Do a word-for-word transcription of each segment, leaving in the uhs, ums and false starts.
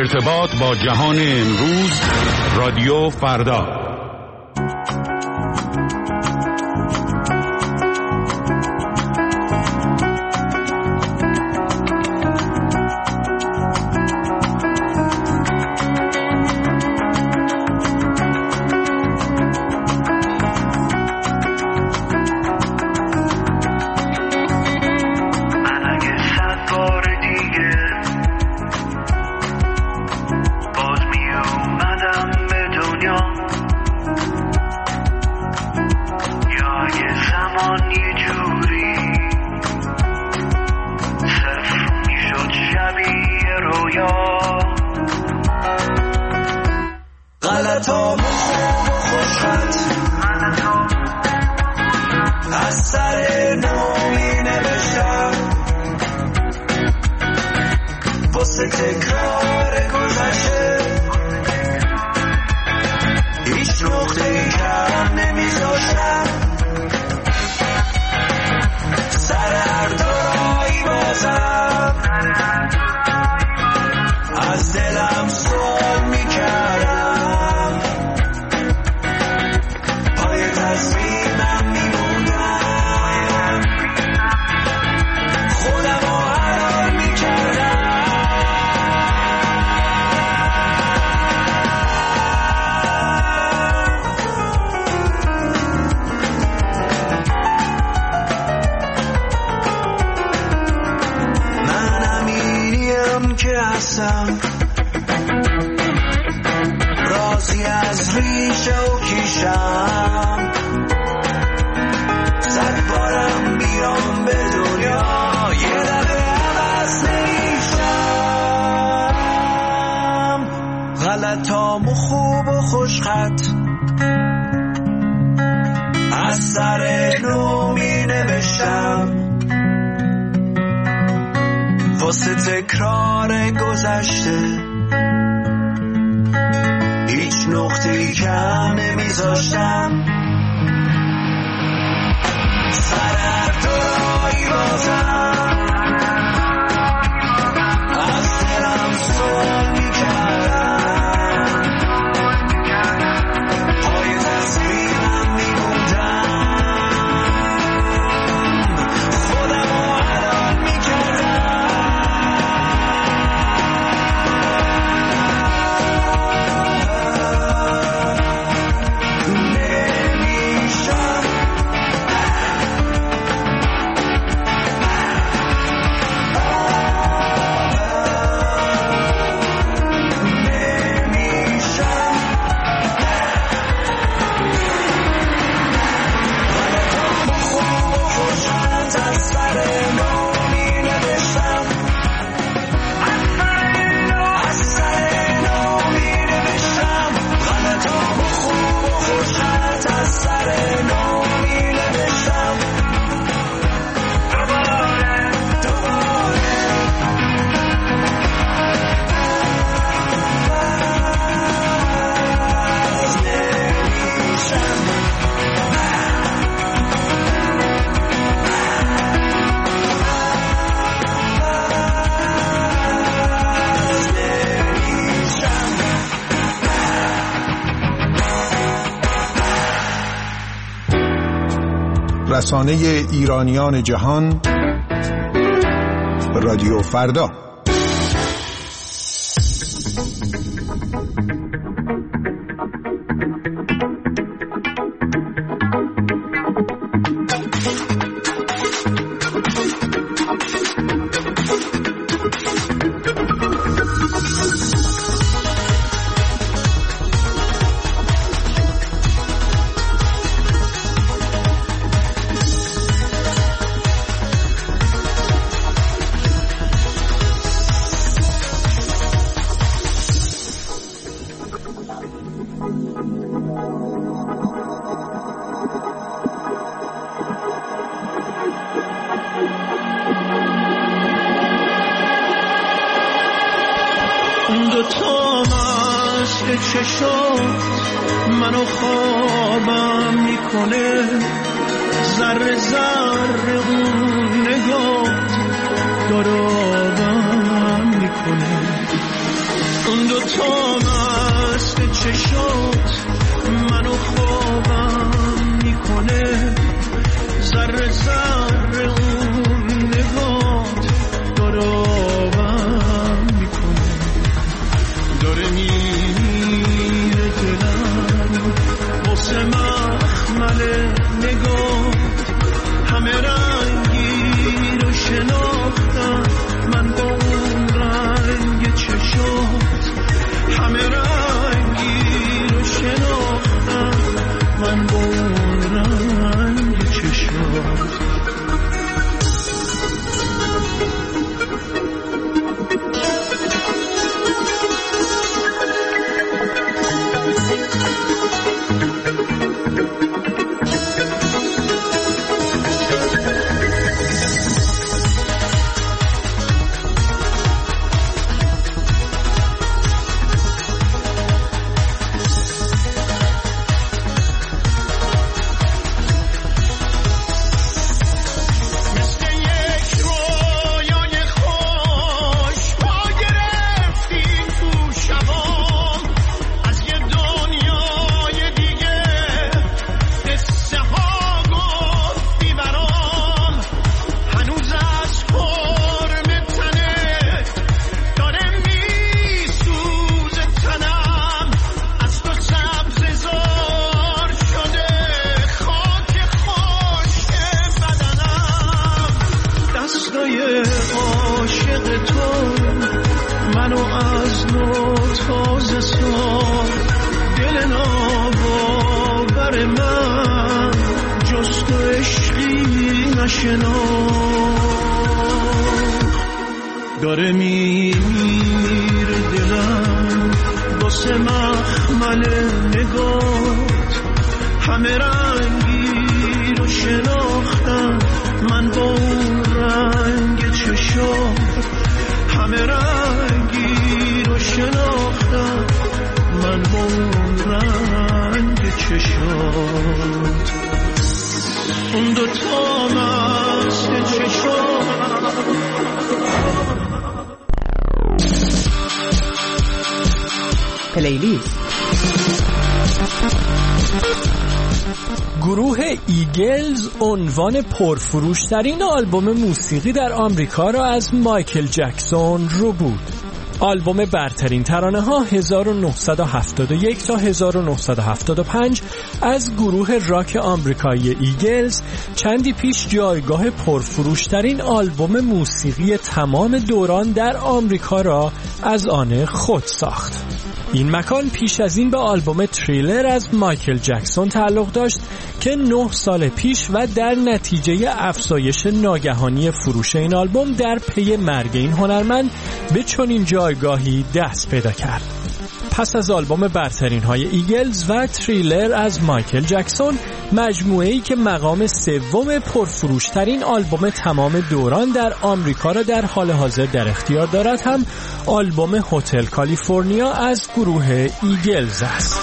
ارتباط با جهان امروز، رادیو فردا. راضی از ریشه و کیشم، صد بارم بیام به دنیا یه دقیقه عوض نمیشم. غلطامو خوب و خوشخط از سر نو می نوشتم، واسه تکرار گذشته هیچ نقطه‌ای کم نمیذاشتم. سر هر دورایی بازم از دلم سوال میکردم، پای تصویرم میموندم، خودم رو حلال میکردم. رسانه ایرانیان جهان، رادیو فردا. منو خوابم میکنه، ذره ذره اون نگاه داره آبم میکنه. اون دو تا مست چشات منو خوابم میکنه، ذره ذره اون نگات داره آبم میکنه، داره میره دلم واسه مخمل نگات، همه رنگی رو شناختم من با اون رنگ چشات، همه رنگی رو شناختم من با اون رنگ چشات. داره میره دلم واسه مخمل نگات، همه رنگی رو شناختم من با اون رنگ چشات، همه رنگی رو شناختم من با اون رنگ چشات. اون دو تا مست چشات پلیلیست. گروه ایگلز عنوان پرفروشترین آلبوم موسیقی در آمریکا را از مایکل جکسون رو بود. آلبوم برترین ترانه ها هزار و نهصد و هفتاد و یک تا هزار و نهصد و هفتاد و پنج از گروه راک آمریکایی ایگلز چندی پیش جایگاه پرفروشترین آلبوم موسیقی تمام دوران در آمریکا را از آن خود ساخت. این مکان پیش از این به آلبوم تریلر از مایکل جکسون تعلق داشت که نه سال پیش و در نتیجه افزایش ناگهانی فروش این آلبوم در پی مرگ این هنرمند به چنین جایگاهی دست پیدا کرد. پس از آلبوم برترین های ایگلز و تریلر از مایکل جکسون، مجموعه‌ای که مقام سوم پرفروشترین آلبوم تمام دوران در آمریکا را در حال حاضر در اختیار دارد، هم آلبوم هتل کالیفرنیا از گروه ایگلز است.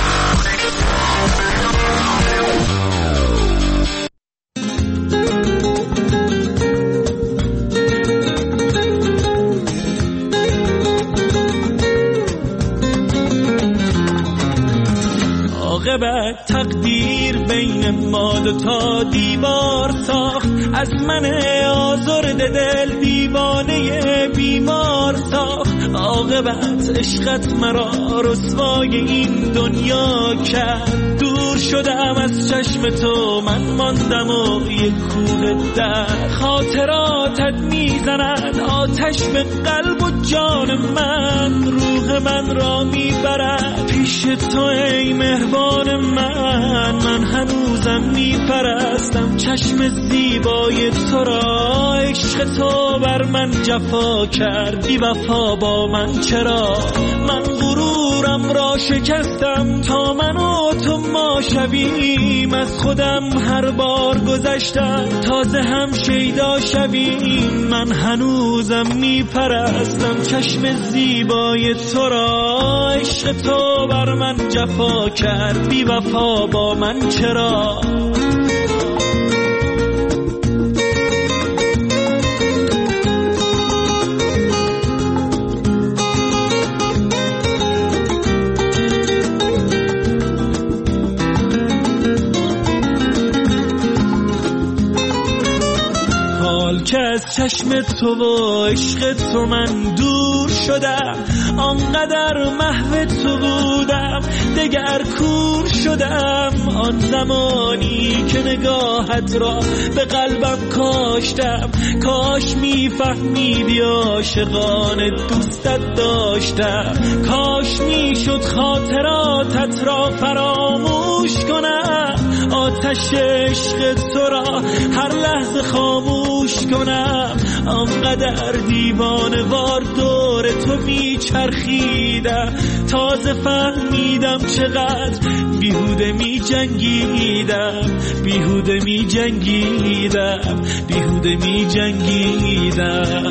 عاقبت تقدیر بین ما دو تا دیوار ساخت، از من آزرده دل دیوانه بیمار ساخت. عاقبت عشقت مرا رسوای این دنیا کرد، دور شدم از چشم تو من ماندم و یک کوه در. خاطراتت میزنند آتش به قلب و جان من، روح من را میبرد پیش تو ای مهربان من. من هنوزم میپرستم چشم زیبای تو را، عشق تو بر من جفا کرد بی وفا با من چرا. من غرورم را شکستم تا من و تو ما شویم، از خودم هر بار گذشتم تازه هم شیدا شویم. من هنوزم میپرستم چشم زیبای تو را، عشق تو بر من جفا کرد بی وفا با من چرا. که از چشم تو و عشق تو من دور شدم، آنقدر محو تو بودم دگر کور شدم. آن زمانی که نگاهت را به قلبم کاشتم، کاش میفهمیدی عاشقانه دوستت داشتم، کاش میشد خاطراتت را فراموش کنم، آتش عشق تو را هر لحظه خاموش کنم. آنقدر دیوانه وار دور تو میچرخیدم، تازه فهمیدم چقدر بیهوده می جنگیدم، بیهوده می جنگیدم، بیهوده می جنگیدم.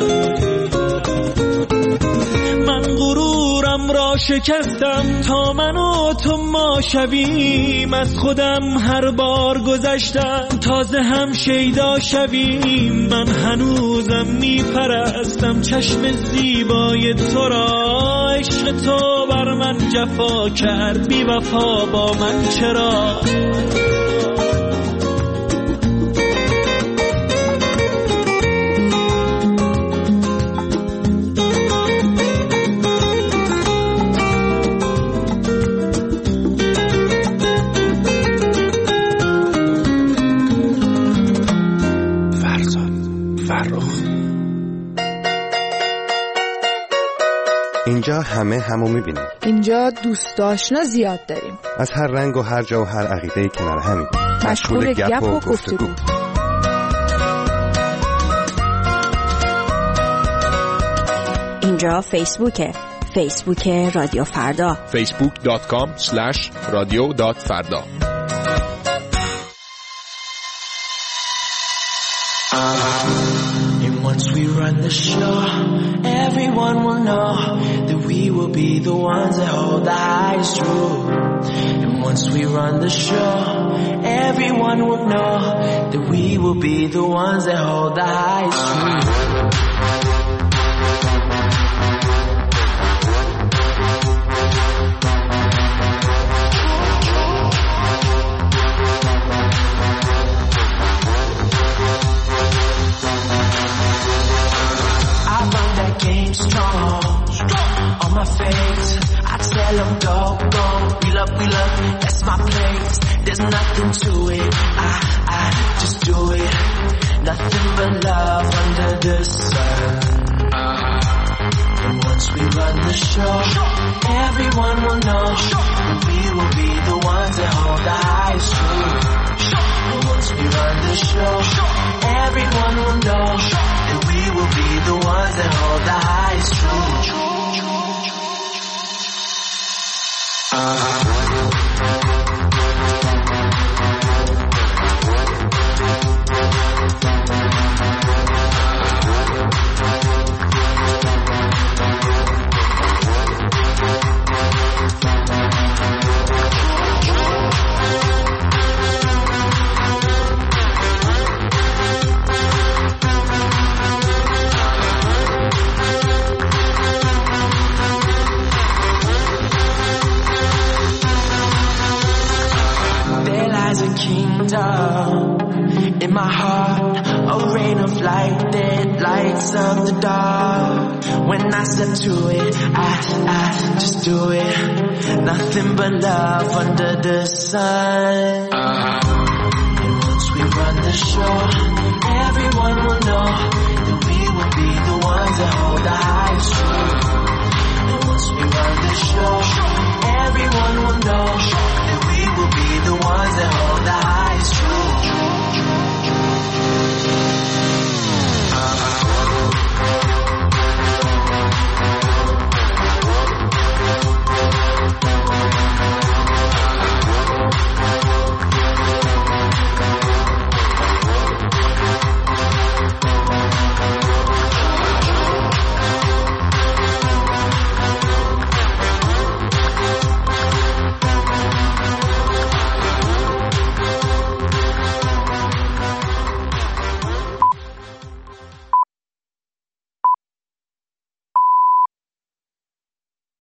من غرورم را شکستم تا من و تو ما شویم، از خودم هر بار گذشتم تازه هم شیدا شویم. من هنوزم میپرستم چشم زیبای تو را، عشق تو بر من جفا کرد، بی وفا با من چرا؟ اینجا همه همو میبینیم. اینجا دوست آشنا زیاد داریم، از هر رنگ و هر جا و هر عقیده‌ای کنار همیم، مشغول گپ و گفتگو. اینجا فیسبوکه، فیسبوک رادیو فردا، فیسبوک دات کام اسلش رادیو دات فردا. Once we run the show, everyone will know that we will be the ones that hold the highest rule. And once we run the show, everyone will know that we will be the ones that hold the highest rule. Game strong, on my face, I tell them go, go, wheel up, wheel up, that's my place, there's nothing to it, I, I just do it, nothing but love under the sun. And once we run the show, everyone will know that we will be the ones that hold the highest truth. And once we run the show, everyone will know that we will be the ones that hold the highest truth. In my heart, a rain of light that lights up the dark. When I step to it, I, I just do it. Nothing but love under the sun. And once we run the show, everyone will know that we will be the ones that hold the highest truth.